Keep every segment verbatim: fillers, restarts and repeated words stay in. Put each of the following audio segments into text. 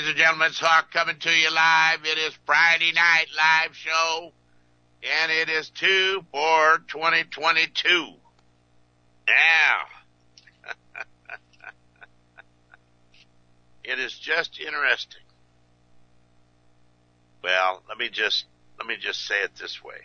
and gentlemen, it's Hawk coming to you live. It is Friday night live show, and it is two four twenty twenty-two. Now, it is just interesting. Well, let me just let me just say it this way.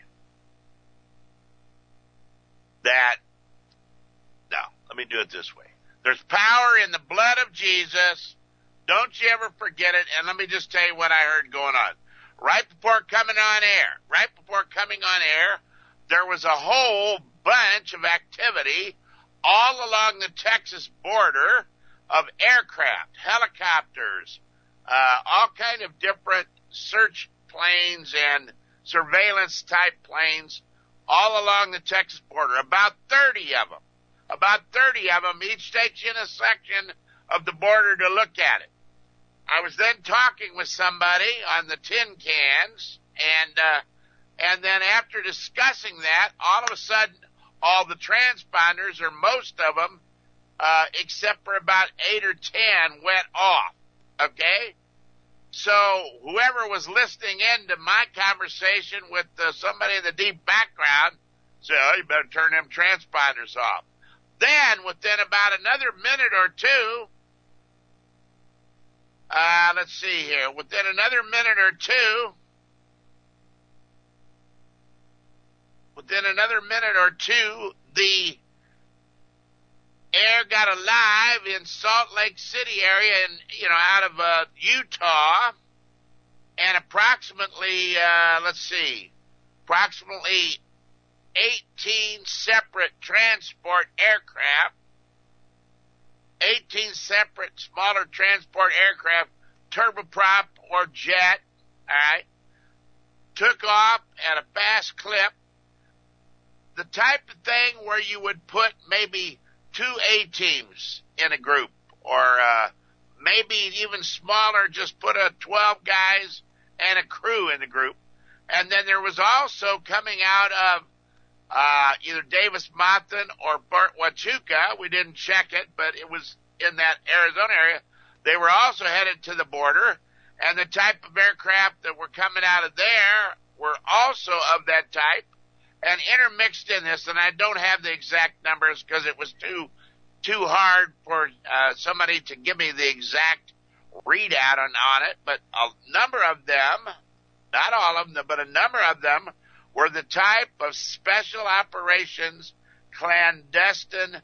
That no, let me do it this way. There's power in the blood of Jesus. Don't you ever forget it. And let me just tell you what I heard going on. Right before coming on air, right before coming on air, there was a whole bunch of activity all along the Texas border of aircraft, helicopters, uh, all kind of different search planes and surveillance type planes all along the Texas border. About thirty of them. About thirty of them. Each takes you in a section of the border to look at it. I was then talking with somebody on the tin cans, and uh, and then after discussing that, all of a sudden, all the transponders, or most of them, uh, except for about eight or ten, went off. Okay? So whoever was listening in to my conversation with uh, somebody in the deep background said, oh, you better turn them transponders off. Then, within about another minute or two, Uh, let's see here. Within another minute or two, within another minute or two, the air got alive in Salt Lake City area, and you know, out of uh, Utah, and approximately, uh, let's see, approximately eighteen separate transport aircraft. eighteen separate smaller transport aircraft, turboprop or jet, all right, took off at a fast clip. The type of thing where you would put maybe two A-teams in a group, or uh, maybe even smaller, just put a twelve guys and a crew in the group. And then there was also coming out of Uh, either Davis Monthan or Fort Huachuca. We didn't check it, but it was in that Arizona area. They were also headed to the border, and the type of aircraft that were coming out of there were also of that type, and intermixed in this, and I don't have the exact numbers because it was too too hard for uh, somebody to give me the exact readout on, on it, but a number of them, not all of them, but a number of them, were the type of special operations, clandestine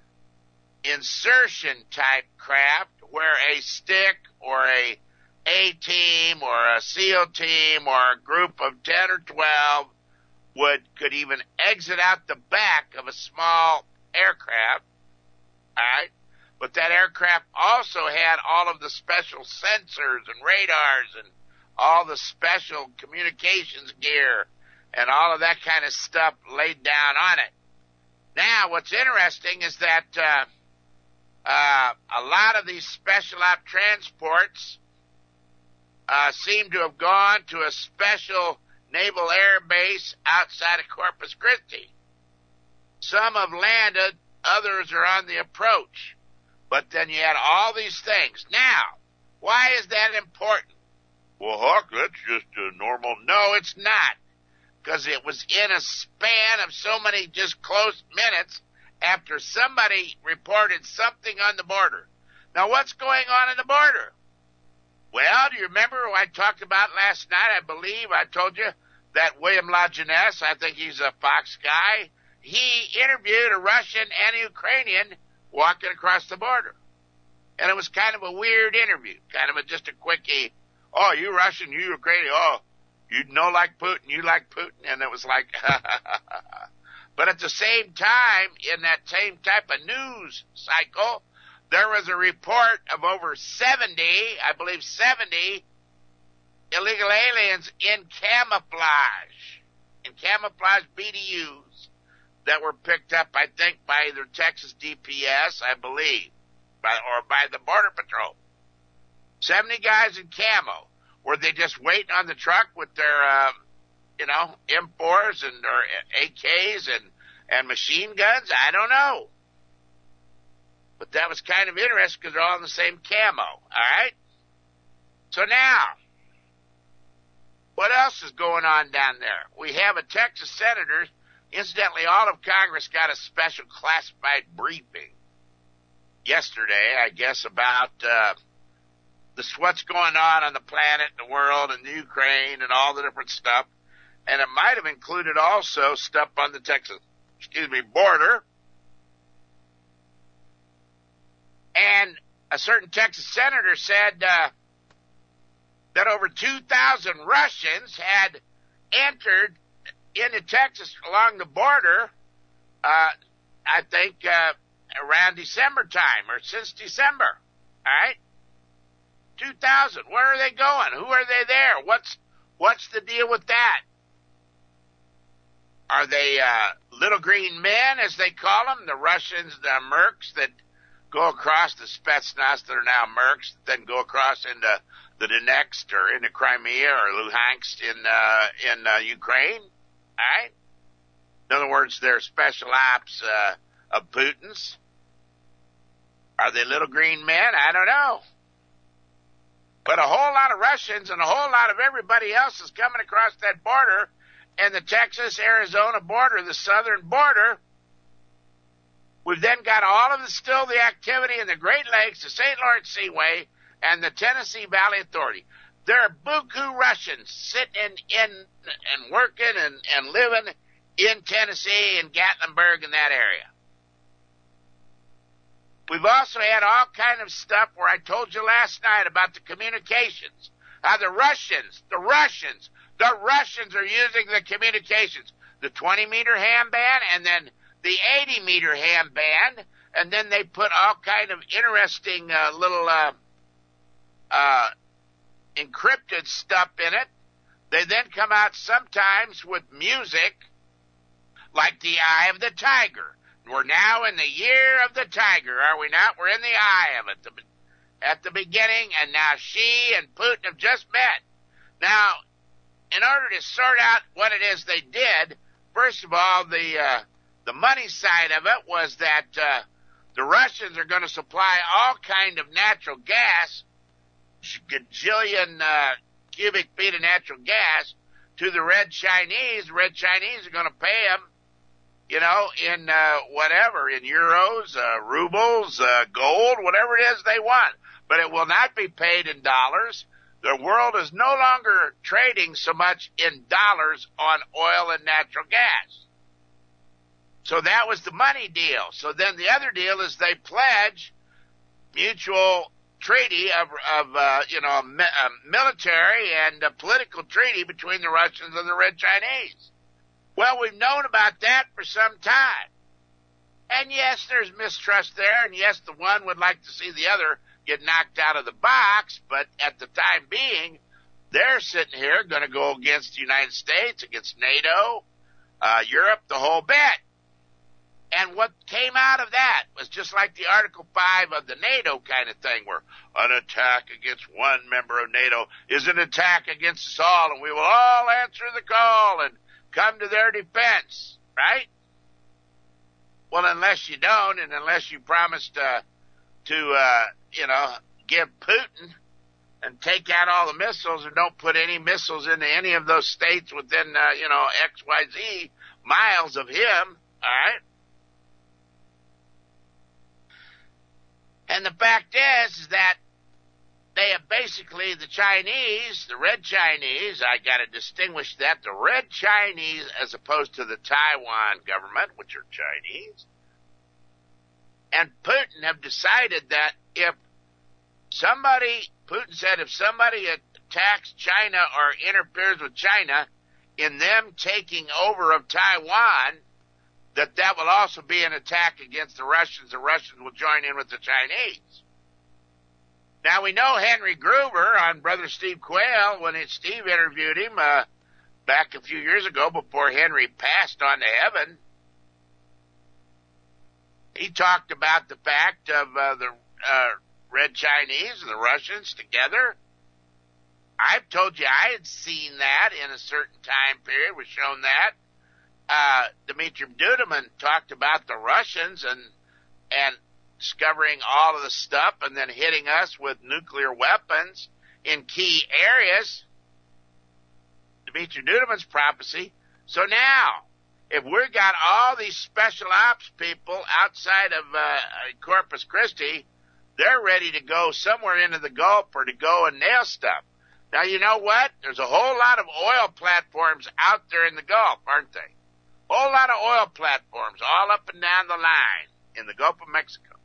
insertion type craft where a stick or a A-team or a SEAL team or a group of ten or twelve would could even exit out the back of a small aircraft, all right? But that aircraft also had all of the special sensors and radars and all the special communications gear and all of that kind of stuff laid down on it. Now, what's interesting is that uh, uh, a lot of these special op transports uh, seem to have gone to a special naval air base outside of Corpus Christi. Some have landed, others are on the approach. But then you had all these things. Now, why is that important? Well, Hawk, that's just a normal... No, it's not. Because it was in a span of so many just close minutes after somebody reported something on the border. Now, what's going on in the border? Well, do you remember what I talked about last night? I believe I told you that William LaJeunesse, I think he's a Fox guy, he interviewed a Russian and a Ukrainian walking across the border. And it was kind of a weird interview, kind of a, just a quickie, oh, you Russian, you Ukrainian, oh, you know like Putin, you like Putin, and it was like, but at the same time, in that same type of news cycle, there was a report of over seventy, I believe seventy, illegal aliens in camouflage, in camouflage B D Us that were picked up, I think, by either Texas D P S, I believe, by, or by the Border Patrol. seventy guys in camo. Were they just waiting on the truck with their, uh, you know, M fours and or A Ks and, and machine guns? I don't know. But that was kind of interesting because they're all in the same camo, all right? So now, what else is going on down there? We have a Texas senator. Incidentally, all of Congress got a special classified briefing yesterday, I guess, about uh, this, what's going on on the planet, the world, and the Ukraine, and all the different stuff. And it might have included also stuff on the Texas, excuse me, border. And a certain Texas senator said uh, that over two thousand Russians had entered into Texas along the border, uh, I think, uh, around December time, or since December, all right? two thousand. Where are they going? Who are they there? What's what's the deal with that? Are they uh, little green men, as they call them, the Russians, the mercs that go across, the Spetsnaz that are now mercs, then go across into the Donetsk or into Crimea or Luhansk in uh, in uh, Ukraine? All right? In other words, they're special ops uh, of Putin's. Are they little green men? I don't know. But a whole lot of Russians and a whole lot of everybody else is coming across that border, and the Texas-Arizona border, the southern border. We've then got all of the still the activity in the Great Lakes, the Saint Lawrence Seaway, and the Tennessee Valley Authority. There are buku Russians sitting in and working and, and living in Tennessee and Gatlinburg in that area. We've also had all kind of stuff where I told you last night about the communications. How the Russians, the Russians, the Russians are using the communications. The twenty meter ham band and then the eighty meter ham band. And then they put all kind of interesting uh, little uh, uh, encrypted stuff in it. They then come out sometimes with music like the Eye of the Tiger. We're now in the year of the tiger, are we not? We're in the eye of it the, at the beginning, and now she and Putin have just met. Now, in order to sort out what it is they did, first of all, the uh, the money side of it was that uh, the Russians are going to supply all kind of natural gas, gajillion uh, cubic feet of natural gas, to the Red Chinese. The Red Chinese are going to pay them, you know, in uh, whatever, in euros, uh, rubles, uh, gold, whatever it is they want. But it will not be paid in dollars. The world is no longer trading so much in dollars on oil and natural gas. So that was the money deal. So then the other deal is they pledge mutual treaty of, of uh, you know, a, a military and a political treaty between the Russians and the Red Chinese. Well, we've known about that for some time. And yes, there's mistrust there, and yes, the one would like to see the other get knocked out of the box, but at the time being, they're sitting here going to go against the United States, against NATO, uh, Europe, the whole bit. And what came out of that was just like the Article five of the NATO kind of thing, where an attack against one member of NATO is an attack against us all, and we will all answer the call and come to their defense, right? Well, unless you don't, and unless you promise to, to uh, you know, give Putin and take out all the missiles, or don't put any missiles into any of those states within, uh, you know, X Y Z miles of him, all right? And the fact is, is that they have basically, the Chinese, the Red Chinese, I got to distinguish that, the Red Chinese as opposed to the Taiwan government, which are Chinese, and Putin have decided that if somebody, Putin said if somebody attacks China or interferes with China in them taking over of Taiwan, that that will also be an attack against the Russians. The Russians will join in with the Chinese. Now, we know Henry Gruber on Brother Steve Quayle, when it, Steve interviewed him uh, back a few years ago before Henry passed on to heaven, he talked about the fact of uh, the uh, Red Chinese and the Russians together. I've told you I had seen that in a certain time period, was shown that. Uh, Dmitry Duduman talked about the Russians and and discovering all of the stuff and then hitting us with nuclear weapons in key areas. Dimitri Duduman's prophecy. So now, if we've got all these special ops people outside of uh, Corpus Christi, they're ready to go somewhere into the Gulf or to go and nail stuff. Now, you know what? There's a whole lot of oil platforms out there in the Gulf, aren't they? Whole lot of oil platforms all up and down the line in the Gulf of Mexico.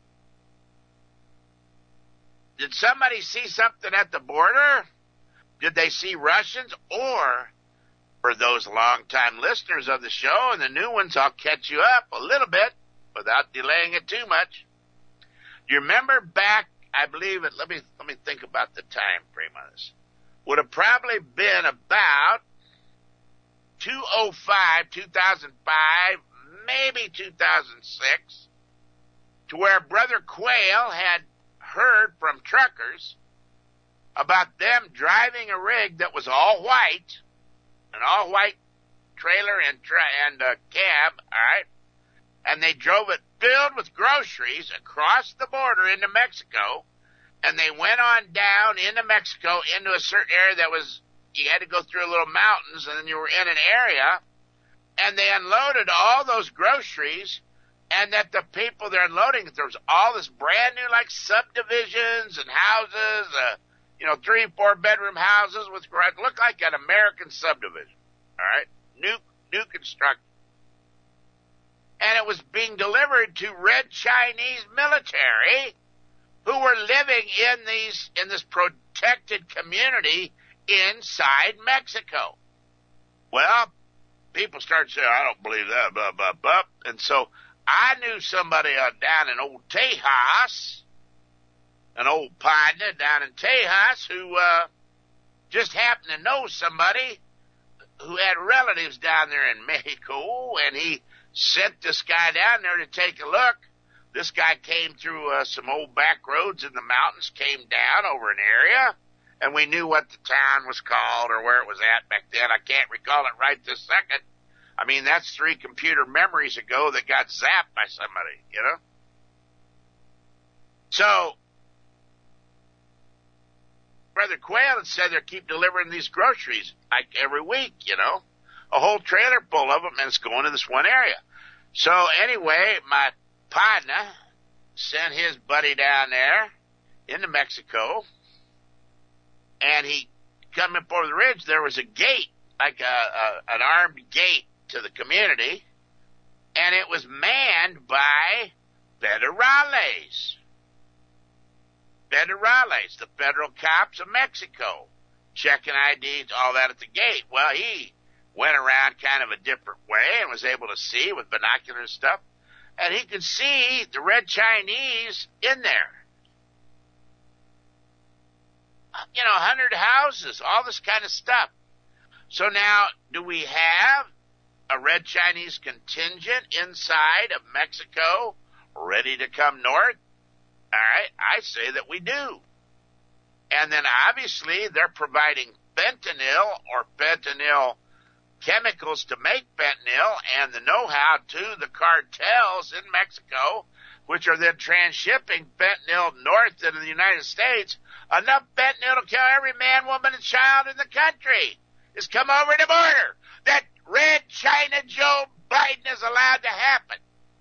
Did somebody see something at the border? Did they see Russians? Or, for those longtime listeners of the show and the new ones, I'll catch you up a little bit without delaying it too much. You remember back, I believe it, let me, let me think about the time frame on this. Would have probably been about two oh five, two thousand five, maybe two thousand six, to where Brother Quayle had heard from truckers about them driving a rig that was all white, an all white trailer and, tra- and uh, cab, all right, and they drove it filled with groceries across the border into Mexico, and they went on down into Mexico into a certain area that was, you had to go through little mountains, and then you were in an area, and they unloaded all those groceries, and that the people they're unloading, there was all this brand new, like, subdivisions and houses, uh, you know, three, four bedroom houses with, looked like an American subdivision, all right? New, new construction. And it was being delivered to Red Chinese military who were living in these, in this protected community inside Mexico. Well, people started saying, I don't believe that, blah, blah, blah. And so I knew somebody uh, down in old Tejas, an old partner down in Tejas who uh, just happened to know somebody who had relatives down there in Mexico, and he sent this guy down there to take a look. This guy came through uh, some old back roads in the mountains, came down over an area, and we knew what the town was called or where it was at back then. I can't recall it right this second. I mean, that's three computer memories ago that got zapped by somebody, you know? So, Brother Quayle had said they keep delivering these groceries like every week, you know? A whole trailer full of them, and it's going to this one area. So, anyway, my partner sent his buddy down there into Mexico, and he come up over the ridge. There was a gate, like a, a an armed gate to the community, and it was manned by federales. Federales, the federal cops of Mexico, checking I Ds, all that at the gate. Well, he went around kind of a different way and was able to see with binocular and stuff, and he could see the Red Chinese in there. You know, a hundred houses, all this kind of stuff. So now, do we have a Red Chinese contingent inside of Mexico ready to come north? All right, I say that we do. And then obviously they're providing fentanyl or fentanyl chemicals to make fentanyl and the know-how to the cartels in Mexico, which are then transshipping fentanyl north into the United States. Enough fentanyl to kill every man, woman, and child in the country has come over the border. That Red China Joe Biden is allowed to happen.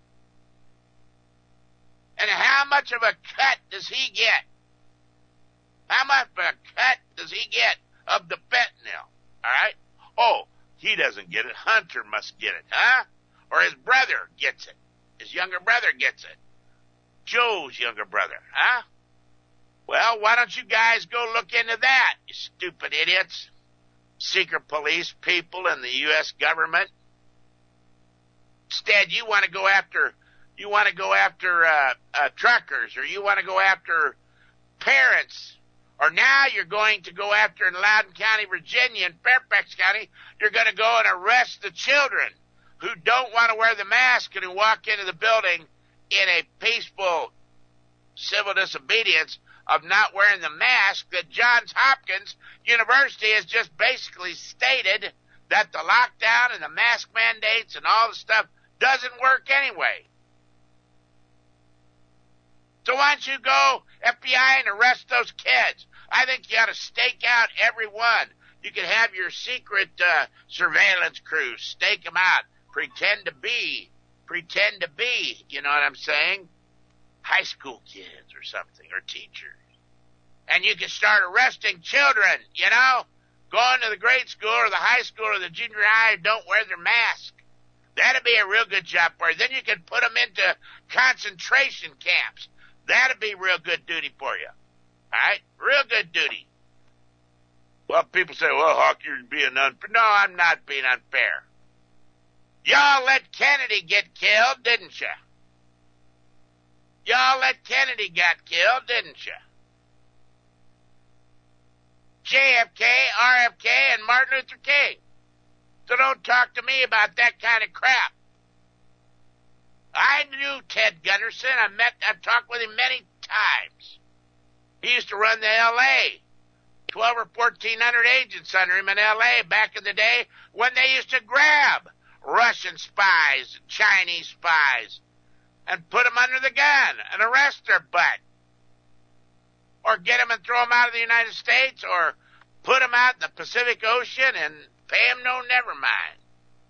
And how much of a cut does he get? How much of a cut does he get of the fentanyl? All right? Oh, he doesn't get it. Hunter must get it, huh? Or his brother gets it. His younger brother gets it. Joe's younger brother, huh? Well, why don't you guys go look into that, you stupid idiots? Secret police people in the U S government. Instead, you want to go after, you want to go after uh, uh, truckers, or you want to go after parents, or now you're going to go after in Loudoun County, Virginia, and Fairfax County, you're going to go and arrest the children who don't want to wear the mask and who walk into the building in a peaceful civil disobedience of not wearing the mask that Johns Hopkins University has just basically stated that the lockdown and the mask mandates and all the stuff doesn't work anyway. So why don't you go, F B I, and arrest those kids? I think you ought to stake out every one. You could have your secret uh, surveillance crew stake them out. Pretend to be, pretend to be, you know what I'm saying? High school kids or something, or teachers. And you can start arresting children, you know, going to the grade school or the high school or the junior high and don't wear their mask. That'd be a real good job for you. Then you can put them into concentration camps. That'd be real good duty for you. All right? Real good duty. Well, people say, well, Hawk, you're being unfair. No, I'm not being unfair. Y'all let Kennedy get killed, didn't you? Y'all let Kennedy get killed, didn't you? J F K, R F K, and Martin Luther King. So don't talk to me about that kind of crap. I knew Ted Gunderson. I met, I've talked with him many times. He used to run the L A twelve or fourteen hundred agents under him in L A back in the day when they used to grab Russian spies and Chinese spies and put them under the gun and arrest their butt. Or get them and throw them out of the United States, or put them out in the Pacific Ocean and pay them no never mind.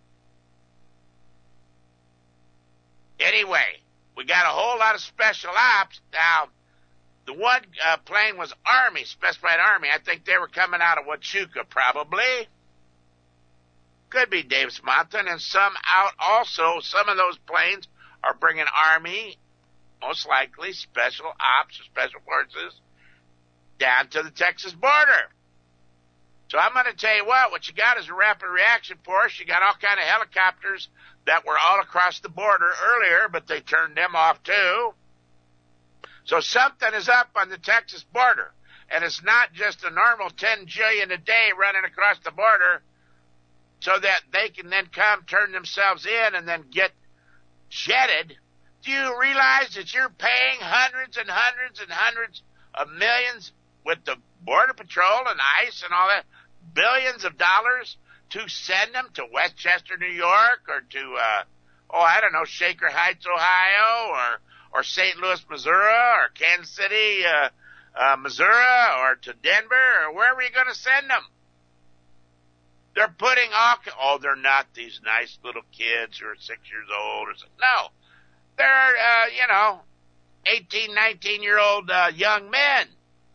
Anyway, we got a whole lot of special ops. Now, the one uh, plane was Army, specified Army. I think they were coming out of Huachuca, probably. Could be Davis Mountain, and some out also. Some of those planes are bringing Army, most likely, special ops or special forces, down to the Texas border. So I'm going to tell you what, what you got is a rapid reaction force. You got all kind of helicopters that were all across the border earlier, but they turned them off too. So something is up on the Texas border, and it's not just a normal ten jillion a day running across the border so that they can then come turn themselves in and then get jetted. Do you realize that you're paying hundreds and hundreds and hundreds of millions with the Border Patrol and ICE and all that, billions of dollars to send them to Westchester, New York, or to, uh, oh, I don't know, Shaker Heights, Ohio, or, or Saint Louis, Missouri, or Kansas City, uh, uh, Missouri, or to Denver, or wherever you're going to send them. They're putting all, oh, they're not these nice little kids who are six years old or something. No. They're, uh, you know, eighteen, nineteen-year-old uh, young men.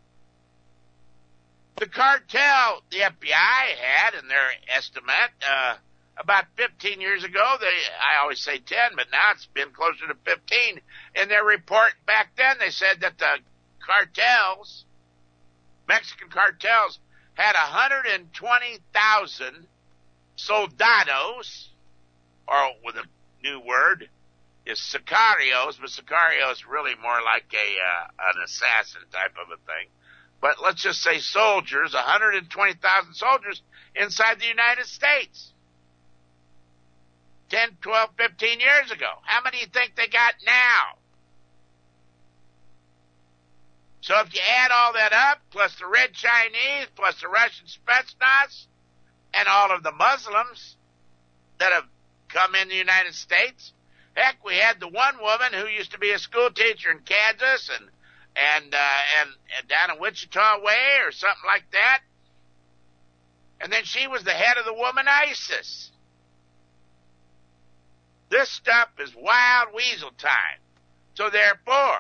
The cartel, the F B I had in their estimate, uh, about fifteen years ago, they, I always say ten, but now it's been closer to fifteen. In their report back then, they said that the cartels, Mexican cartels, had one hundred twenty thousand soldados, or with a new word, is sicarios, but sicario is really more like a uh, an assassin type of a thing. But let's just say soldiers, one hundred twenty thousand soldiers inside the United States. ten, twelve, fifteen years ago. How many do you think they got now? So if you add all that up, plus the Red Chinese, plus the Russian Spetsnaz, and all of the Muslims that have come in the United States, heck, we had the one woman who used to be a school teacher in Kansas and and uh, and, and down in Wichita Way or something like that. And then she was the head of the woman ISIS. This stuff is wild weasel time. So therefore,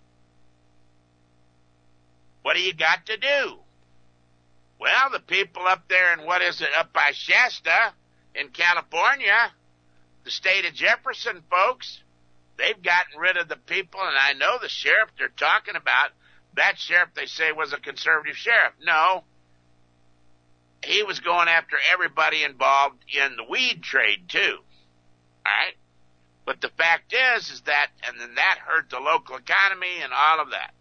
what do you got to do? Well, the people up there in, what is it, up by Shasta in California, the state of Jefferson, folks, they've gotten rid of the people, and I know the sheriff they're talking about, that sheriff they say was a conservative sheriff. No, he was going after everybody involved in the weed trade too. All right? But the fact is, is that, and then that hurt the local economy and all of that.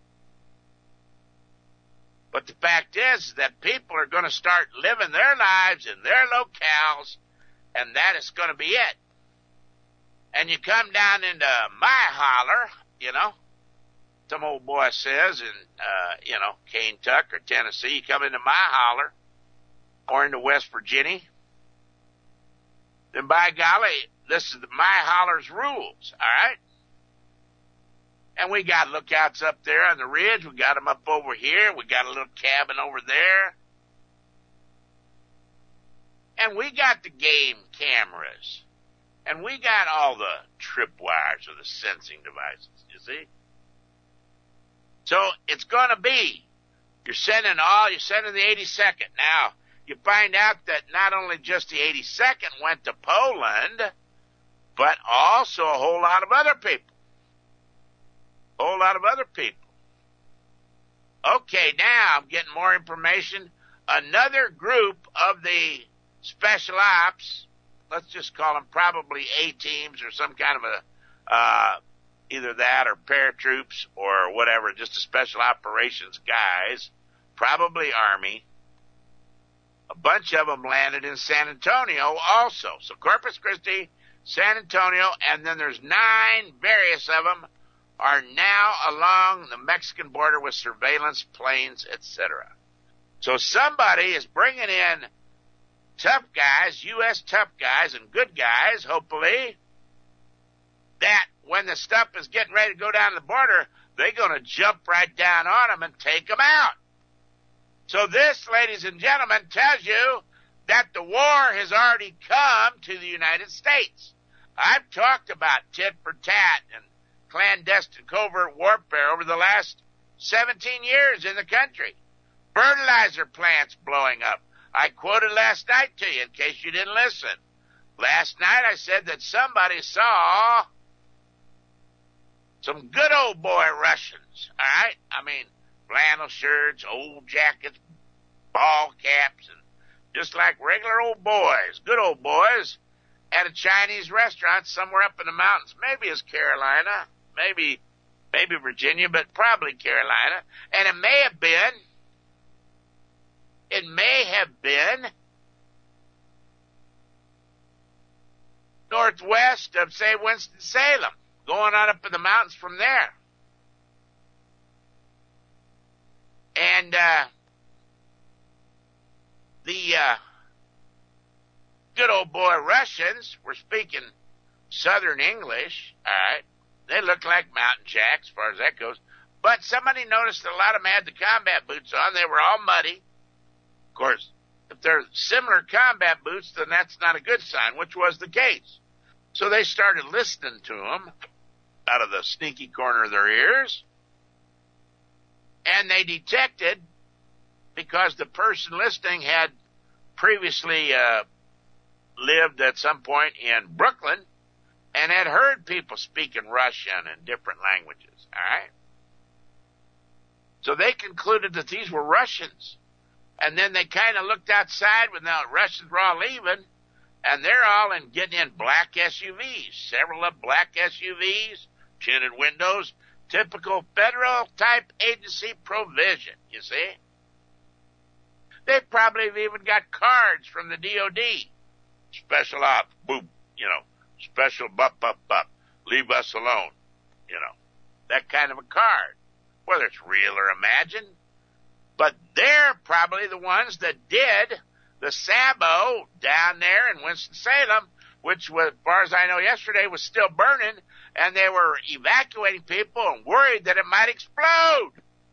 But the fact is, is that people are going to start living their lives in their locales, and that is going to be it. And you come down into my holler, you know, some old boy says in, uh, you know, Kentucky or Tennessee, you come into my holler or into West Virginia, then by golly, this is the my holler's rules, all right? And we got lookouts up there on the ridge. We got them up over here. We got a little cabin over there. And we got the game cameras. And we got all the tripwires or the sensing devices, you see? So it's going to be, you're sending all, you're sending the eighty-second. Now, you find out that not only just the eighty-second went to Poland, but also a whole lot of other people. A whole lot of other people. Okay, now I'm getting more information. Another group of the special ops, let's just call them probably A-teams or some kind of a, uh, either that or paratroops or whatever, just a special operations guys, probably Army. A bunch of them landed in San Antonio also. So Corpus Christi, San Antonio, and then there's nine, various of them are now along the Mexican border with surveillance planes, et cetera. So somebody is bringing in tough guys, U S tough guys and good guys, hopefully, that when the stuff is getting ready to go down the border, they're going to jump right down on them and take them out. So this, ladies and gentlemen, tells you that the war has already come to the United States. I've talked about tit for tat and clandestine covert warfare over the last seventeen years in the country. Fertilizer plants blowing up. I quoted last night to you in case you didn't listen. Last night I said that somebody saw some good old boy Russians, all right? I mean, flannel shirts, old jackets, ball caps, and just like regular old boys, good old boys, at a Chinese restaurant somewhere up in the mountains. Maybe it's Carolina, maybe maybe Virginia, but probably Carolina. And it may have been, it may have been northwest of, say, Winston-Salem, going on up in the mountains from there. And uh, the uh, good old boy Russians were speaking Southern English, all right? They look like mountain jacks as far as that goes. But somebody noticed that a lot of them had the combat boots on. They were all muddy. Of course, if they're similar combat boots, then that's not a good sign, which was the case. So they started listening to them out of the sneaky corner of their ears. And they detected, because the person listening had previously uh, lived at some point in Brooklyn and had heard people speaking Russian and different languages, all right? So they concluded that these were Russians. And then they kind of looked outside when the Russians were all leaving, and they're all in getting in black S U Vs, several of black S U Vs, tinted windows, typical federal-type agency provision, you see? They probably have even got cards from the D O D. Special ops, boop, you know, special bup, bup, bup, leave us alone, you know, that kind of a card, whether it's real or imagined. But they're probably the ones that did the Sabo down there in Winston-Salem, which, was, as far as I know yesterday, was still burning, and they were evacuating people and worried that it might explode.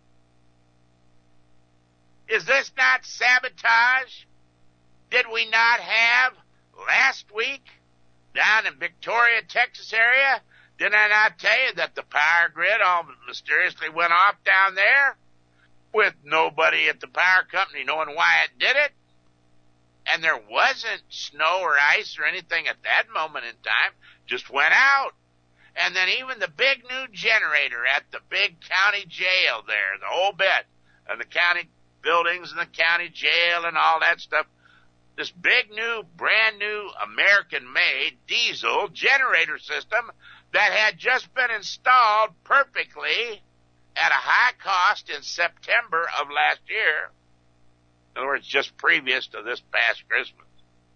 Is this not sabotage? Did we not have last week down in Victoria, Texas area? Did I not tell you that the power grid all mysteriously went off down there with nobody at the power company knowing why it did it? And there wasn't snow or ice or anything at that moment in time, just went out. And then even the big new generator at the big county jail there, the whole bit, and the county buildings and the county jail and all that stuff, this big new, brand new American-made diesel generator system that had just been installed perfectly at a high cost in September of last year. In other words, just previous to this past Christmas.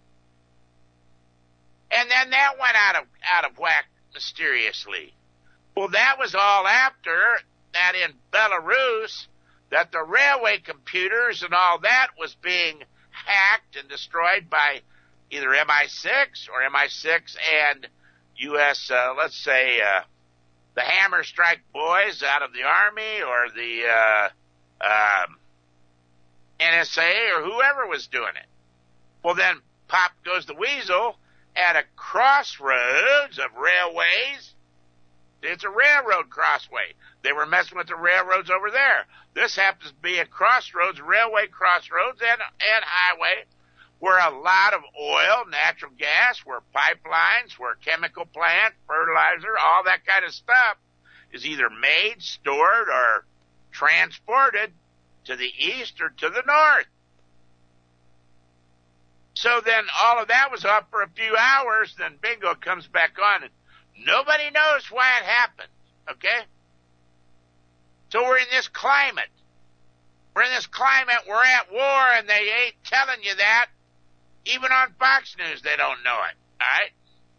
And then that went out of out of whack mysteriously. Well, that was all after that in Belarus, that the railway computers and all that was being hacked and destroyed by either M I six or M I six and U S, uh, let's say, uh, the Hammer Strike boys out of the Army or the uh, um, N S A or whoever was doing it. Well, then pop goes the weasel at a crossroads of railways. It's a railroad crossway. They were messing with the railroads over there. This happens to be a crossroads, railway crossroads and, and highway, where a lot of oil, natural gas, where pipelines, where chemical plant, fertilizer, all that kind of stuff is either made, stored, or transported to the east or to the north. So then all of that was up for a few hours, then bingo comes back on, and nobody knows why it happened, okay? So we're in this climate. We're in this climate, we're at war, and they ain't telling you that. Even on Fox News, they don't know it, all right?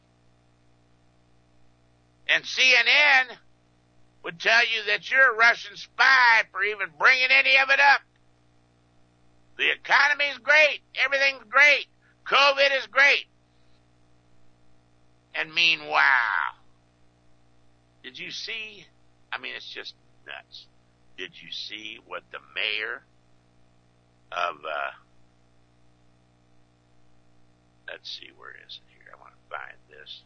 And C N N would tell you that you're a Russian spy for even bringing any of it up. The economy's great. Everything's great. COVID is great. And meanwhile, did you see? I mean, it's just nuts. Did you see what the mayor of, uh, let's see, where is it here? I want to find this.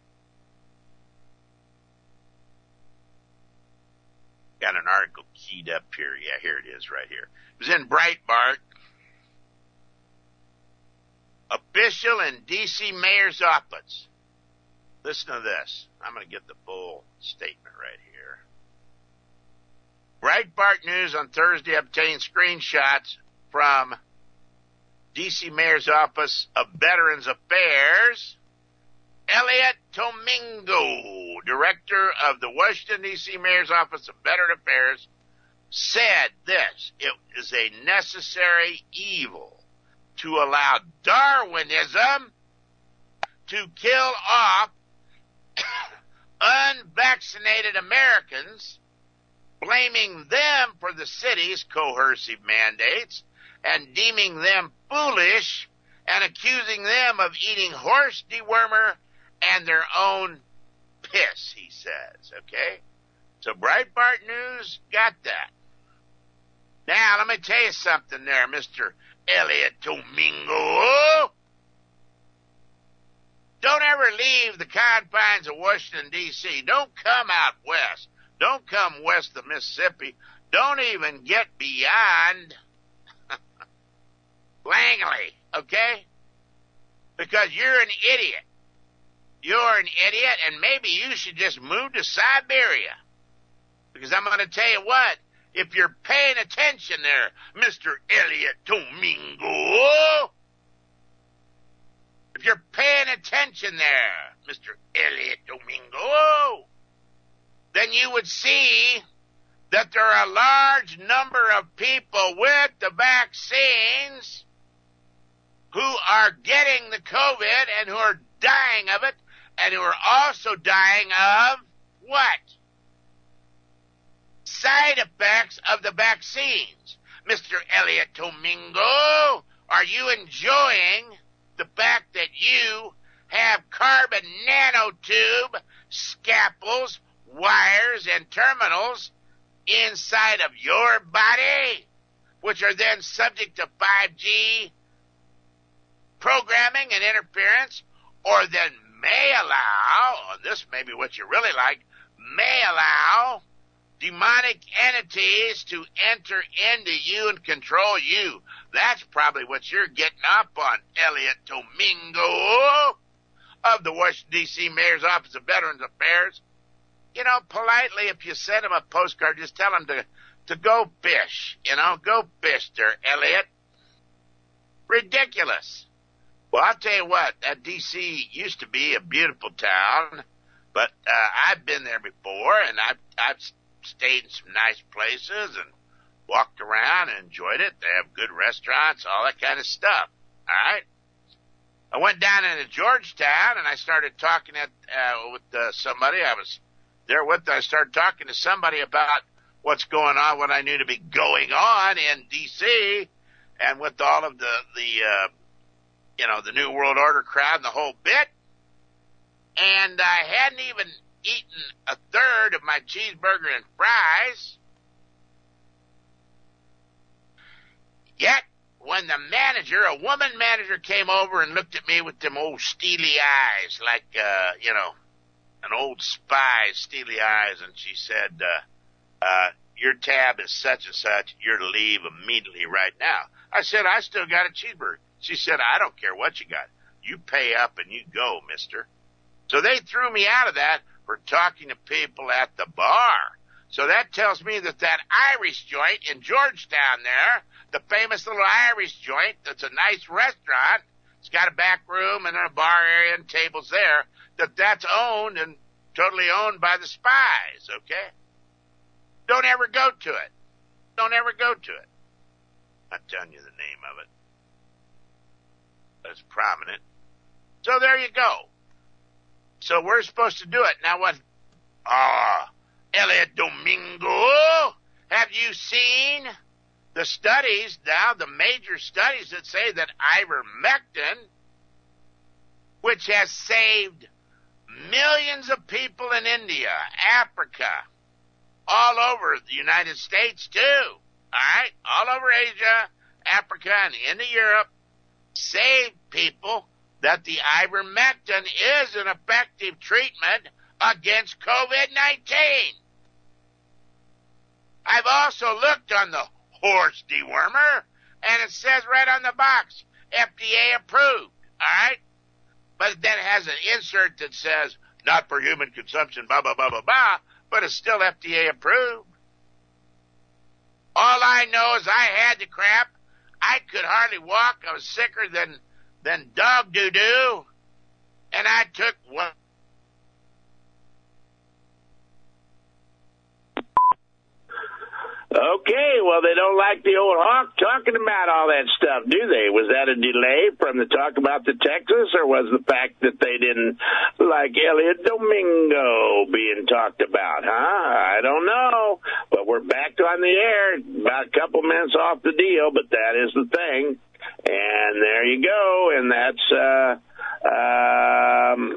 Got an article keyed up here. Yeah, here it is right here. It was in Breitbart. Official in D C mayor's office. Listen to this. I'm going to get the full statement right here. Breitbart News on Thursday obtained screenshots from D C mayor's office of Veterans Affairs. Elliot Domingo, director of the Washington, D C mayor's office of Veteran Affairs, said this: it is a necessary evil to allow Darwinism to kill off unvaccinated Americans, blaming them for the city's coercive mandates and deeming them foolish and accusing them of eating horse dewormer and their own piss, he says, okay? So Breitbart News got that. Now, let me tell you something there, Mister Elliot Domingo. Don't ever leave the confines of Washington, D C Don't come out west. Don't come west of Mississippi. Don't even get beyond Langley, okay? Because you're an idiot. You're an idiot, and maybe you should just move to Siberia. Because I'm going to tell you what, if you're paying attention there, Mister Elliot Domingo, if you're paying attention there, Mister Elliot Domingo, then you would see that there are a large number of people with the vaccines who are getting the COVID and who are dying of it, and who are also dying of what? Side effects of the vaccines. Mister Elliot Domingo, are you enjoying the fact that you have carbon nanotube scalpels, wires, and terminals inside of your body, which are then subject to five G programming and interference, or then may allow, and this may be what you really like, may allow demonic entities to enter into you and control you. That's probably what you're getting up on, Elliot Domingo of the Washington, D C Mayor's Office of Veterans Affairs. You know, politely, if you send him a postcard, just tell him to, to go fish. You know, go fish there, Elliot. Ridiculous. Well, I'll tell you what, that D C used to be a beautiful town, but uh, I've been there before, and I've, I've stayed in some nice places and walked around and enjoyed it. They have good restaurants, all that kind of stuff. All right? I went down into Georgetown, and I started talking at, uh, with uh, somebody I was there with. I started talking to somebody about what's going on, what I knew to be going on in D C, and with all of the, the uh, you know, the New World Order crowd and the whole bit. And I hadn't even eaten a third of my cheeseburger and fries. Yet, when the manager, a woman manager, came over and looked at me with them old steely eyes, like, uh, you know, an old spy's steely eyes, and she said, uh, uh, your tab is such and such, you're to leave immediately right now. I said, I still got a cheeseburger. She said, I don't care what you got. You pay up and you go, mister. So they threw me out of that for talking to people at the bar. So that tells me that that Irish joint in Georgetown there, the famous little Irish joint that's a nice restaurant, it's got a back room and a bar area and tables there, that that's owned and totally owned by the spies, okay? Don't ever go to it. Don't ever go to it. I'm not telling you the name of it. But it's prominent. So there you go. So we're supposed to do it. Now what? Ah, Elliot Domingo, have you seen the studies now, the major studies that say that ivermectin, which has saved millions of people in India, Africa, all over the United States too, all right, all over Asia, Africa, and into Europe, saved people, that the ivermectin is an effective treatment against COVID nineteen. I've also looked on the horse dewormer, and it says right on the box, F D A approved, all right? But then it has an insert that says, not for human consumption, blah, blah, blah, blah, blah, but it's still F D A approved. All I know is I had the crap. I could hardly walk. I was sicker than, than dog doo-doo. And I took one. Okay, well, they don't like the old hawk talking about all that stuff, do they? Was that a delay from the talk about the Texas, or was the fact that they didn't like Elliot Domingo being talked about, huh? I don't know, but we're back on the air, about a couple minutes off the deal, but that is the thing, and there you go, and that's, uh, um...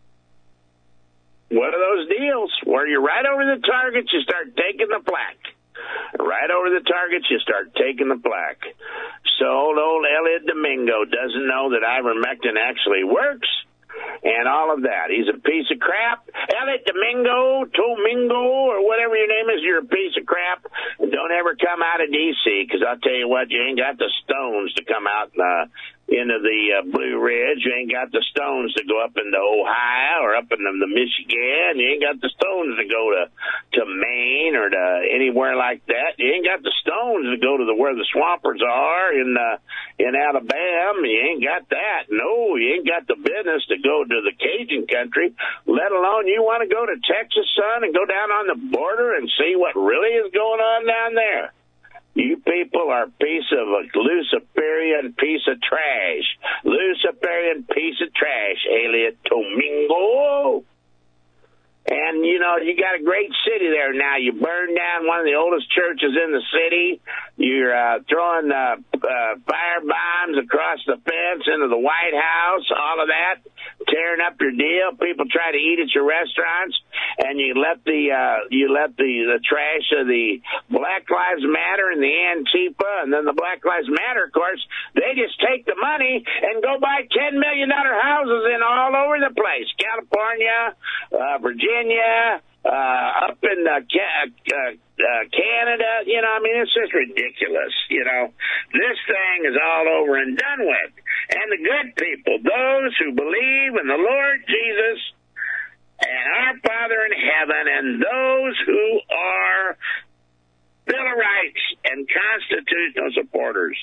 one of those deals where you're right over the target, you start taking the plaque. Right over the targets, you start taking the plaque. So old Elliot Domingo doesn't know that ivermectin actually works and all of that. He's a piece of crap. Elliot Domingo, Tomingo, or whatever your name is, you're a piece of crap. Don't ever come out of D C, because I'll tell you what, you ain't got the stones to come out uh, into the uh, Blue Ridge. You ain't got the stones to go up into Ohio or up into the Michigan. You ain't got the stones to go to to Maine or to anywhere like that. You ain't got the stones to go to the where the swampers are in uh, in Alabama. You ain't got that. No, you ain't got the business to go to the Cajun country, let alone you want to go to Texas, son, and go down on the border and see what really is going on down there. You people are a piece of a Luciferian piece of trash. Luciferian piece of trash, Elliot Domingo. And, you know, you got a great city there now. You burned down one of the oldest churches in the city. You're uh, throwing uh, uh, fire bombs across the fence into the White House, all of that, tearing up your deal. People try to eat at your restaurants, and you let the uh, you let the, the trash of the Black Lives Matter and the Antifa, and then the Black Lives Matter, of course, they just take the money and go buy ten million dollars houses in all over the place. California, uh, Virginia, uh, up in uh, ca- uh, uh, Canada, you know, I mean, it's just ridiculous, you know. This thing is all over and done with. And the good people, those who believe in the Lord Jesus and our Father in heaven, and those who are Bill of Rights and constitutional supporters,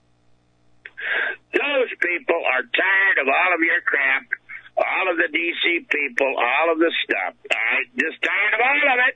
those people are tired of all of your crap, all of the D C people, all of the stuff, all right? Just tired of all of it.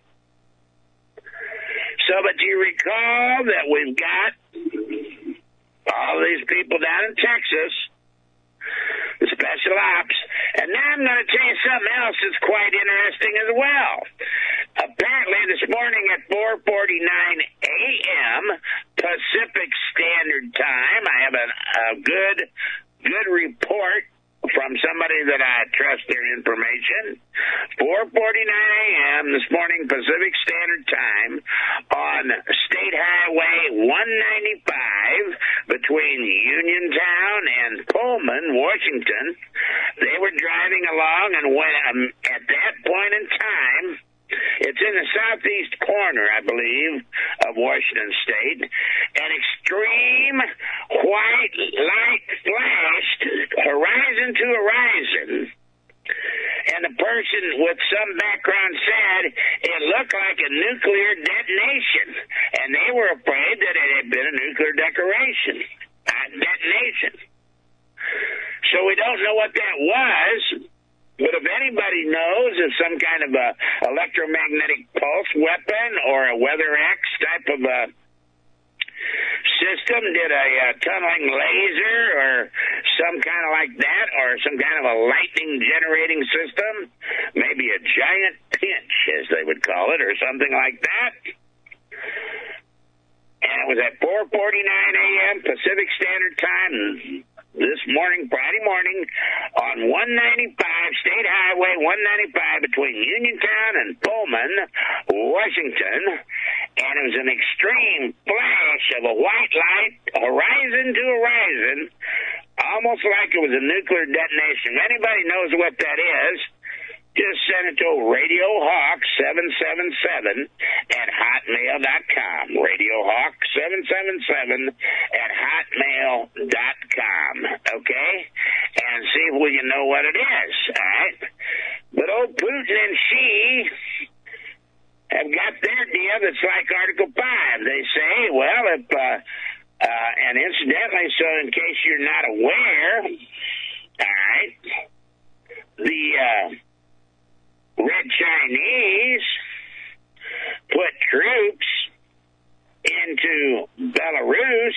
So, but you recall that we've got all these people down in Texas, the special ops, and now I'm going to tell you something else that's quite interesting as well. Apparently this morning at four forty-nine a.m. Pacific Standard Time, I have a, a good, good report from somebody that I trust their information. four forty-nine a.m. this morning Pacific Standard Time on State Highway one ninety-five between Uniontown and Pullman, Washington. They were driving along, and when um, at that point in time, it's in the southeast corner, I believe, of Washington State, an extreme white light flashed horizon to horizon, and the person with some background said it looked like a nuclear detonation, and they were afraid that it had been a nuclear decoration, uh, detonation. So we don't know what that was. But if anybody knows of some kind of a electromagnetic pulse weapon or a Weather X type of a system, did a, a tunneling laser or some kind of like that, or some kind of a lightning generating system, maybe a giant pinch, as they would call it, or something like that. And it was at four forty-nine a.m. Pacific Standard Time this morning, Friday morning, on one ninety-five, State Highway one ninety-five between Uniontown and Pullman, Washington, and it was an extreme flash of a white light, horizon to horizon, almost like it was a nuclear detonation. If anybody knows what that is, just send it to Radio Hawk seven seven seven at hotmail dot com. Radio Hawk seven seven seven at hotmail dot com. Okay? And see if we can know what it is. All right? But old Putin and Xi have got their deal that's like Article five. They say, well, if, uh, uh, and incidentally, so in case you're not aware, all right, the, uh, Red Chinese put troops into Belarus,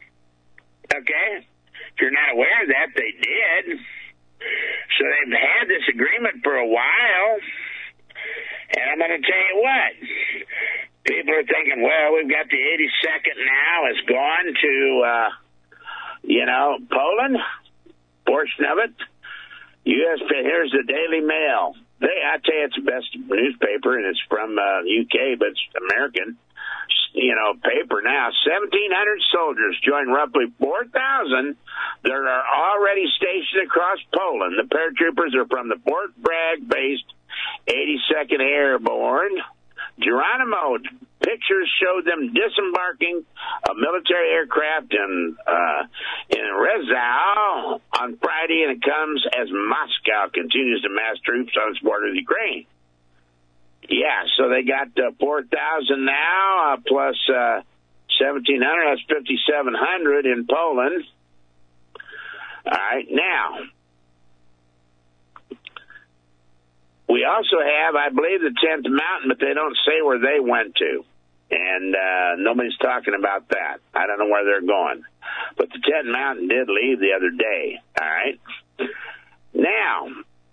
okay? If you're not aware of that, they did. So they've had this agreement for a while, and I'm going to tell you what. People are thinking, well, we've got the eighty-second now. It's gone to, uh, you know, Poland, portion of it. U S Here's the Daily Mail. They, I tell you, it's the best newspaper, and it's from uh, U K, but it's American, you know, paper now. seventeen hundred soldiers join roughly four thousand that are already stationed across Poland. The paratroopers are from the Fort Bragg-based eighty-second Airborne. Geronimo pictures showed them disembarking a military aircraft in uh, in Rezau on Friday, and it comes as Moscow continues to mass troops on its border with Ukraine. Yeah, so they got uh, four thousand now, uh, plus uh, seventeen hundred. That's fifty-seven hundred in Poland. All right, now, we also have, I believe, the tenth Mountain, but they don't say where they went to. And uh, nobody's talking about that. I don't know where they're going. But the tenth Mountain did leave the other day. All right? Now,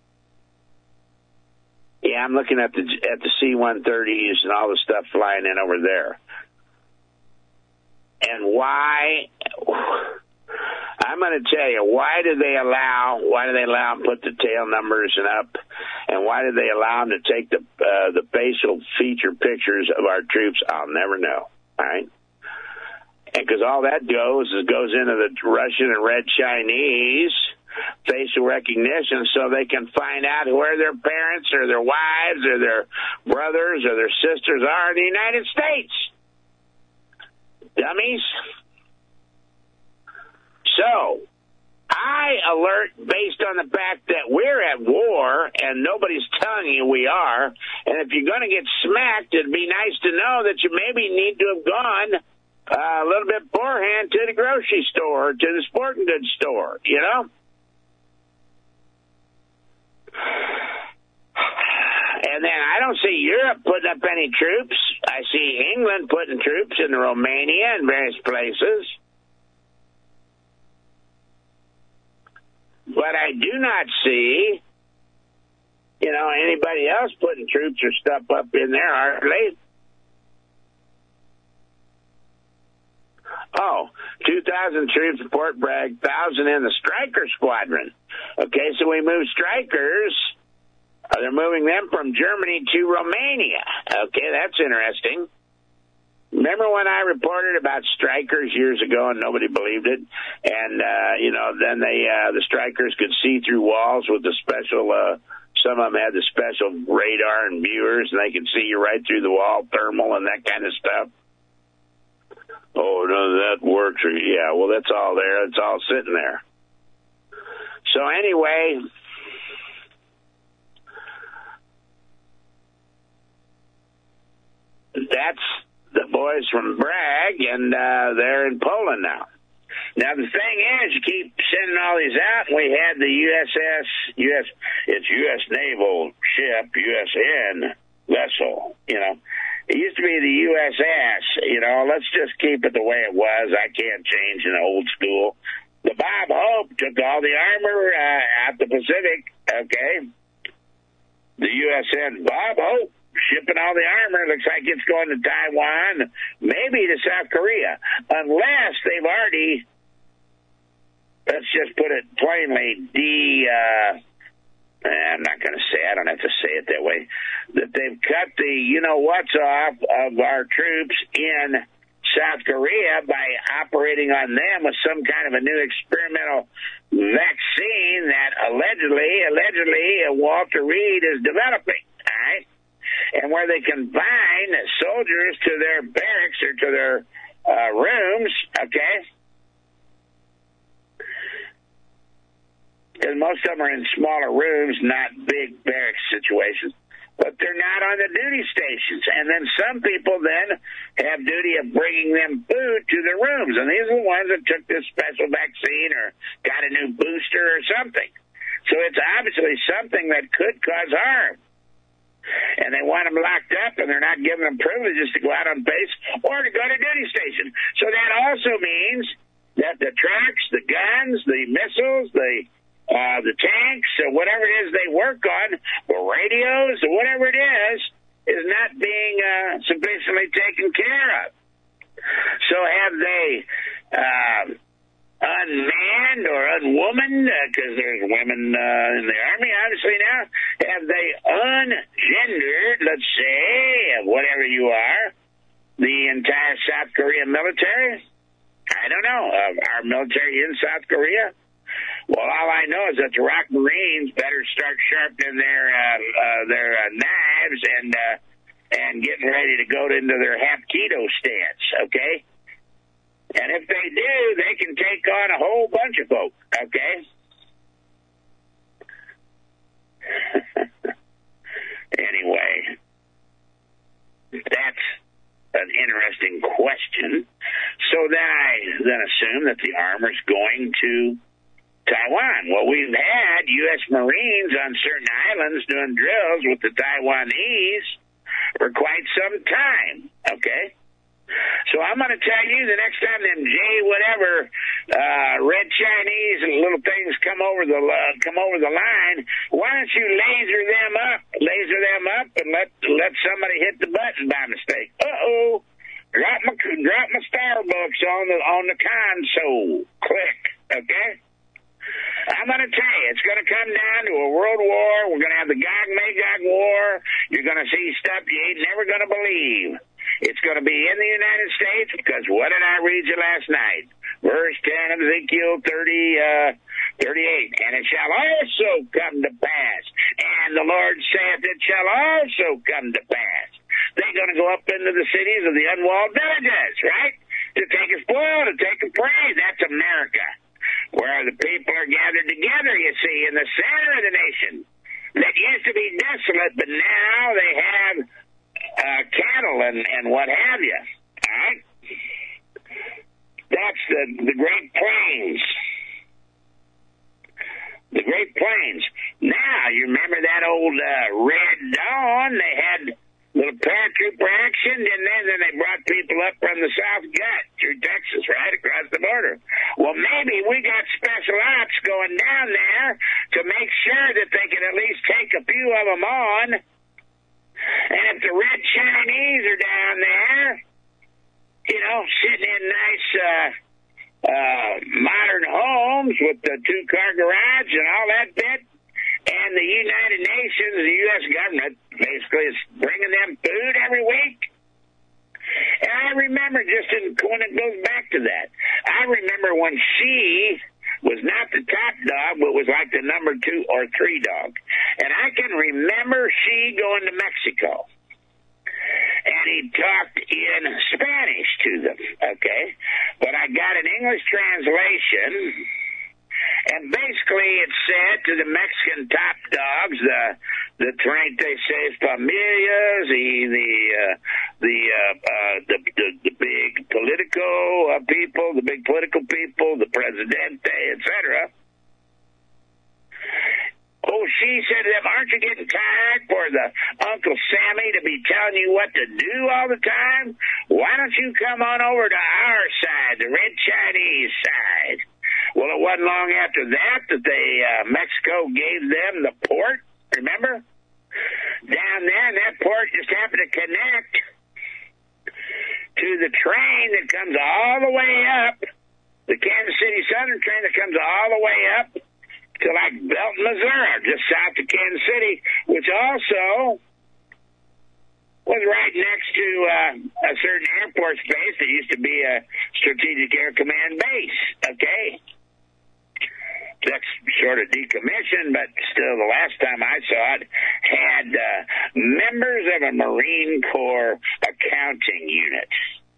yeah, I'm looking at the at the C one thirties and all the stuff flying in over there. And why... I'm going to tell you, why do they allow, why do they allow them to put the tail numbers and up, and why do they allow them to take the uh, the facial feature pictures of our troops? I'll never know, all right? And because all that goes is goes into the Russian and Red Chinese facial recognition, so they can find out where their parents or their wives or their brothers or their sisters are in the United States. Dummies. So, I alert based on the fact that we're at war and nobody's telling you we are. And if you're going to get smacked, it'd be nice to know that you maybe need to have gone uh, a little bit beforehand to the grocery store, to the sporting goods store, you know? And then I don't see Europe putting up any troops. I see England putting troops in Romania and various places. But I do not see, you know, anybody else putting troops or stuff up in there, hardly. Oh, two thousand troops in Fort Bragg, one thousand in the Stryker Squadron. Okay, so we moved Strykers Uh, they're moving them from Germany to Romania. Okay, that's interesting. Remember when I reported about strikers years ago and nobody believed it? And, uh, you know, then they, uh, the strikers could see through walls with the special, uh, some of them had the special radar and viewers, and they could see you right through the wall, thermal and that kind of stuff. Oh, none of that works. Yeah, well, that's all there. It's all sitting there. So anyway, that's the boys from Bragg, and uh, they're in Poland now. Now, the thing is, you keep sending all these out, and we had the U S S, U S, it's U S Naval ship, U S N vessel, you know. It used to be the U S S, you know, let's just keep it the way it was. I can't change in the old school. The Bob Hope took all the armor uh, out the Pacific, okay? The U S N Bob Hope shipping all the armor. Looks like it's going to Taiwan, maybe to South Korea, unless they've already, let's just put it plainly, de, uh, I'm not going to say, I don't have to say it that way, that they've cut the you-know-what's off of our troops in South Korea by operating on them with some kind of a new experimental vaccine that allegedly, allegedly, Walter Reed is developing, all right? And where they confine soldiers to their barracks or to their uh, rooms, okay? Because most of them are in smaller rooms, not big barracks situations. But they're not on the duty stations. And then some people then have duty of bringing them food to their rooms. And these are the ones that took this special vaccine or got a new booster or something. So it's obviously something that could cause harm. And they want them locked up, and they're not giving them privileges to go out on base or to go to duty station. So that also means that the trucks, the guns, the missiles, the uh, the tanks, or whatever it is they work on, the radios, or whatever it is, is not being uh, sufficiently taken care of. So have they uh, unmanned or unwomaned, because uh, there's women uh, in the Army, obviously now, have they ungendered, let's say, whatever you are, the entire South Korean military? I don't know. Uh, our military in South Korea? Well, all I know is that the Rock Marines better start sharpening their uh, uh, their uh, knives and uh, and getting ready to go into their Hapkido stance, okay? And if they do, they can take on a whole bunch of folk, okay? Anyway, that's an interesting question. So then I then assume that the armor's going to Taiwan. Well, we've had U S Marines on certain islands doing drills with the Taiwanese for quite some time, okay? So I'm going to tell you the next time them J whatever uh, red Chinese and little things come over the uh, come over the line, why don't you laser them up, laser them up, and let let somebody hit the button by mistake? Uh oh, drop my drop my Starbucks on the on the console. Click, okay. I'm going to tell you, it's going to come down to a world war. We're going to have the Gog-Magog war. You're going to see stuff you ain't never going to believe. It's going to be in the United States because what did I read you last night? Verse ten of Ezekiel thirty, uh, thirty-eight. And it shall also come to pass. And the Lord saith, it shall also come to pass. They're going to go up into the cities of the unwalled villages, right? To take a spoil, to take a prey. That's America. Where the people are gathered together, you see, in the center of the nation. That used to be desolate, but now they have uh, cattle and, and what have you. All right? That's the, the Great Plains. The Great Plains. Now, you remember that old uh, Red Dawn? They had little paratrooper action, and then, then they brought people up from the South Gut through Texas, right across the border. Well, maybe we got special ops going down there to make sure that they can at least take a few of them on. And if the red Chinese are down there, you know, sitting in nice uh, uh, modern homes with the two-car garage and all that bit, and and the United Nations, the U S government, basically is bringing them food every week. And I remember just in, when it goes back to that, I remember when she was not the top dog, but was like the number two or three dog. And I can remember she going to Mexico. And he talked in Spanish to them, okay? But I got an English translation, and basically it said to the Mexican top dogs, the the treinta y seis familias, the the uh, the, uh, uh, the the the big political uh, people, the big political people, the presidente, et cetera. Oh, she said to them, aren't you getting tired for the Uncle Sammy to be telling you what to do all the time? Why don't you come on over to our side, the Red Chinese side? Well, it wasn't long after that that they, uh, Mexico gave them the port, remember? Down there, and that port just happened to connect to the train that comes all the way up, the Kansas City Southern train that comes all the way up to like Belton, Missouri, just south of Kansas City, which also was right next to uh, a certain Air Force base that used to be a Strategic Air Command base, okay? That's sort of decommissioned, but still the last time I saw it had uh, members of a Marine Corps accounting unit.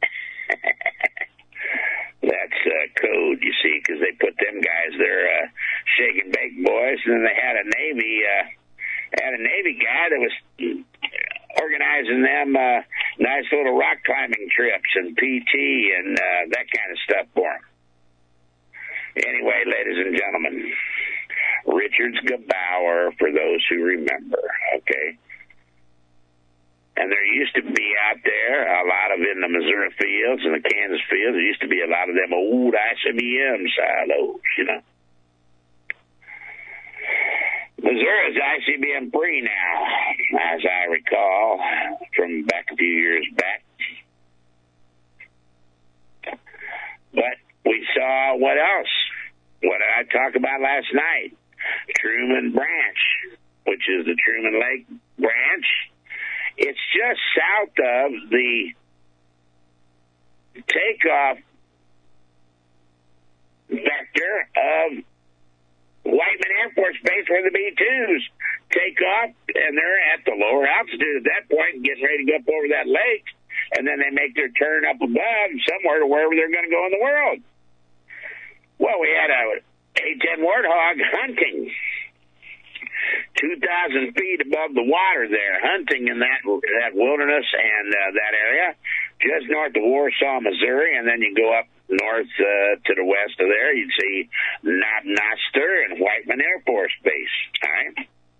That's uh, code, you see, because they put them guys, they're uh, shake and bake boys, and then they had a Navy, uh, had a Navy guy that was organizing them uh, nice little rock climbing trips and P T and uh, that kind of stuff for them. Anyway, ladies and gentlemen, Richards Gebauer, for those who remember, okay? And there used to be out there a lot of in the Missouri fields and the Kansas fields. There used to be a lot of them old I C B M silos, you know. Missouri's I C B M free now, as I recall, from back a few years back. But we saw what else? What did I talk about last night? Truman Branch, which is the Truman Lake branch. It's just south of the takeoff vector of Whiteman Air Force Base, where the B twos take off, and they're at the lower altitude at that point, getting ready to go up over that lake, and then they make their turn up above somewhere to wherever they're going to go in the world. Well, we had a A ten Warthog hunting two thousand feet above the water there, hunting in that that wilderness and uh, that area, just north of Warsaw, Missouri, and then you go up north uh, to the west of there, you'd see Knob Noster and Whiteman Air Force Base, all right?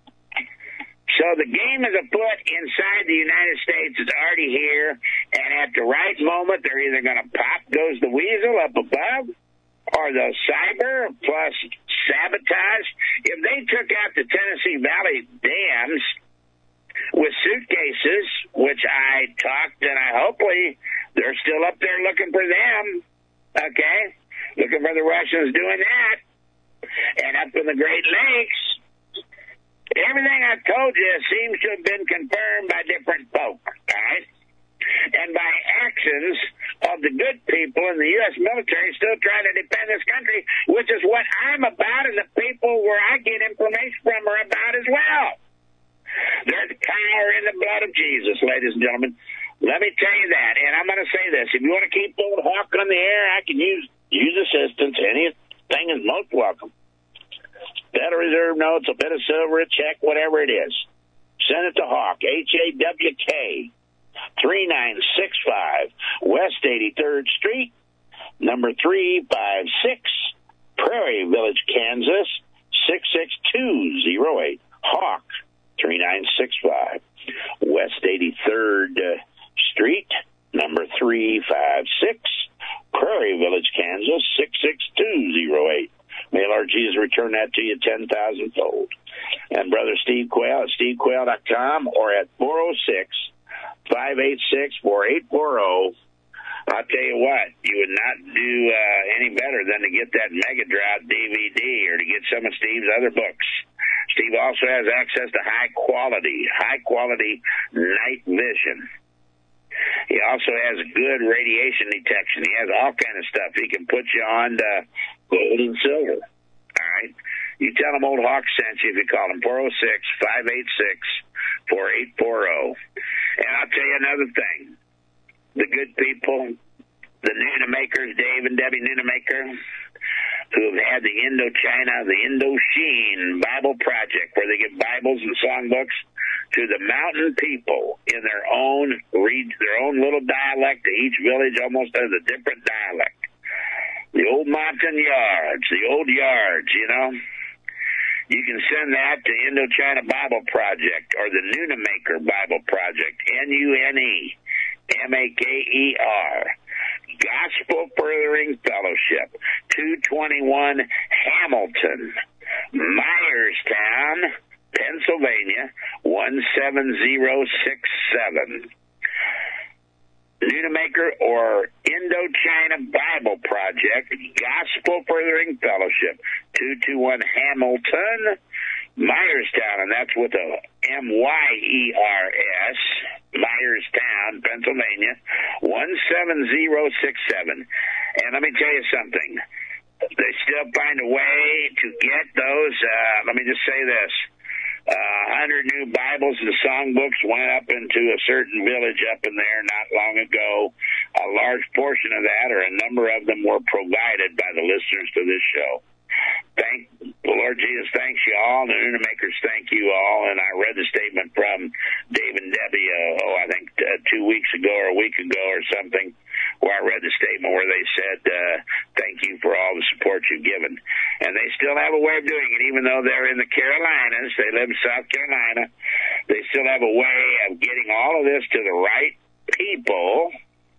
So the game is afoot inside the United States. It's already here, and at the right moment, they're either going to pop goes the weasel up above, or the cyber plus sabotage. If they took out the Tennessee Valley dams with suitcases, which I talked, and I hopefully they're still up there looking for them, okay, looking for the Russians doing that, and up in the Great Lakes, everything I've told you seems to have been confirmed by different folk, all right? And by actions of the good people in the U S military still trying to defend this country, which is what I'm about, and the people where I get information from are about as well. There's power in the blood of Jesus, ladies and gentlemen. Let me tell you that, and I'm going to say this. If you want to keep old Hawk on the air, I can use use assistance. Anything is most welcome. Federal Reserve notes, a bit of silver, a check, whatever it is. Send it to Hawk, H A W K. three nine six five West eighty-third Street, number three five six, Prairie Village, Kansas, six six two zero eight. Hawk, three nine six five West eighty-third Street, number three five six, Prairie Village, Kansas, six six two zero eight. May Lord Jesus return that to you ten thousand fold. And Brother Steve Quayle at steve quayle dot com or at four oh six, five eight six, four eight four zero. I'll tell you what, you would not do uh, any better than to get that Mega Drought D V D or to get some of Steve's other books. Steve also has access to high quality, high quality night vision. He also has good radiation detection. He has all kind of stuff. He can put you on to gold and silver. All right? You tell him Old Hawk sent you if you call him four oh six, five eight six, four eight four zero. And I'll tell you another thing. The good people, the Nunamakers, Dave and Debbie Nunamaker, who have had the Indochina, the Indochine Bible Project, where they give Bibles and songbooks to the mountain people in their own read, their own little dialect. Each village almost has a different dialect. The old mountain yards, the old yards, you know. You can send that to Indochina Bible Project or the Nunamaker Bible Project, N U N E M A K E R. Gospel Furthering Fellowship, two twenty-one Hamilton, Myerstown, Pennsylvania, one seven zero six seven. Nunamaker or Indochina Bible Project, Gospel Furthering Fellowship, two twenty-one Hamilton, Myerstown, and that's with a M Y E R S, Myerstown, Pennsylvania, one seven zero six seven. And let me tell you something. They still find a way to get those. Uh, let me just say this. Uh, one hundred new Bibles and songbooks went up into a certain village up in there not long ago. A large portion of that, or a number of them, were provided by the listeners to this show. Thank the Lord Jesus, thanks you all. The Nunamakers, thank you all. And I read the statement from Dave and Debbie, uh, oh, I think uh, two weeks ago or a week ago or something, where I read the statement where they said, uh, thank you for all the support you've given. And they still have a way of doing it, even though they're in the Carolinas. They live in South Carolina. They still have a way of getting all of this to the right people.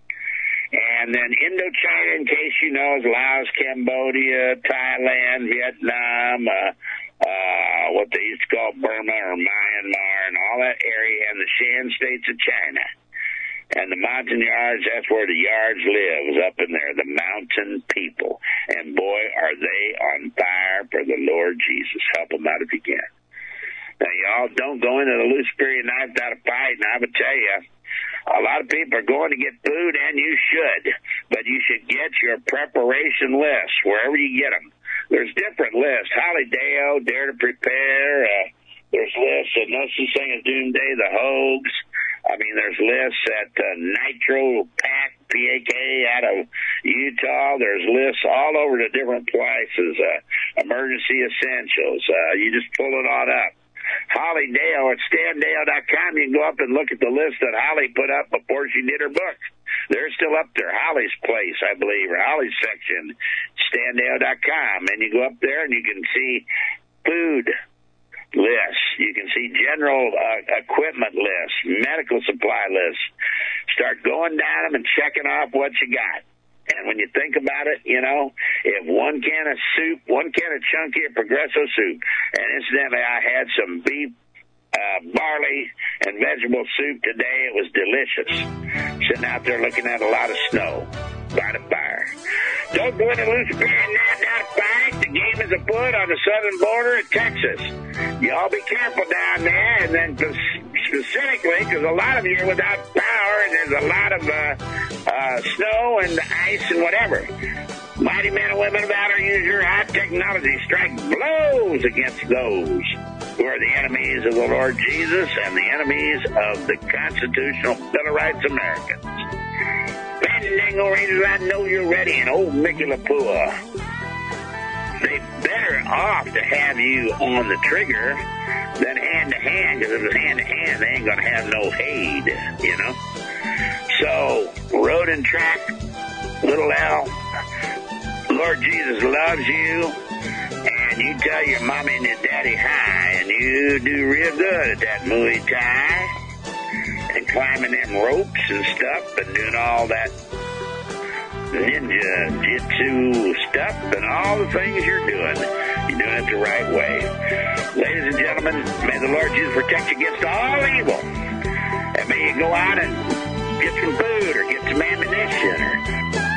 And then Indochina, in case you know, is Laos, Cambodia, Thailand, Vietnam, uh, uh, what they used to call Burma or Myanmar, and all that area, and the Shan states of China. And the mountain yards, that's where the yards live, is up in there, the mountain people. And boy, are they on fire for the Lord Jesus. Help them out if you can. Now, y'all don't go into the loose period knife without a fight, and I would tell you, a lot of people are going to get food, and you should, but you should get your preparation list wherever you get them. There's different lists. Holly Deo, Dare to Prepare. Uh, there's lists at No Such Thing as Doomsday, the Hoags. I mean, there's lists at uh, Nitro Pack, P A K, out of Utah. There's lists all over the different places. Uh, emergency Essentials. Uh, you just pull it on up. Holly Dale at stan dale dot com. You can go up and look at the list that Holly put up before she did her book. They're still up there. Holly's place, I believe, or Holly's section, stan dale dot com. And you go up there and you can see food lists. You can see general uh, equipment lists, medical supply lists. Start going down them and checking off what you got. And when you think about it, you know, if one can of soup, one can of chunky or Progresso soup, and incidentally, I had some beef, uh, barley, and vegetable soup today. It was delicious. Sitting out there looking at a lot of snow by the fire. Don't go into loose bearing that down fight. The game is afoot on the southern border of Texas. Y'all be careful down there, and then specifically, because a lot of you are without power, and there's a lot of uh, uh, snow and ice and whatever. Mighty men and women of valor, use your high technology, strike blows against those who are the enemies of the Lord Jesus and the enemies of the constitutional Bill of Rights Americans. Fandango Rangers, I know you're ready, and old Mickey LaPua. They better off to have you on the trigger than hand to hand, because if it's hand to hand, they ain't gonna have no aid, you know. So, road and track, little L, Lord Jesus loves you, and you tell your mommy and your daddy hi, and you do real good at that Muay Thai, and climbing them ropes and stuff, and doing all that ninja jitsu stuff and all the things you're doing. You're doing it the right way. Ladies and gentlemen, may the Lord Jesus protect you against all evil. And may you go out and get some food or get some ammunition or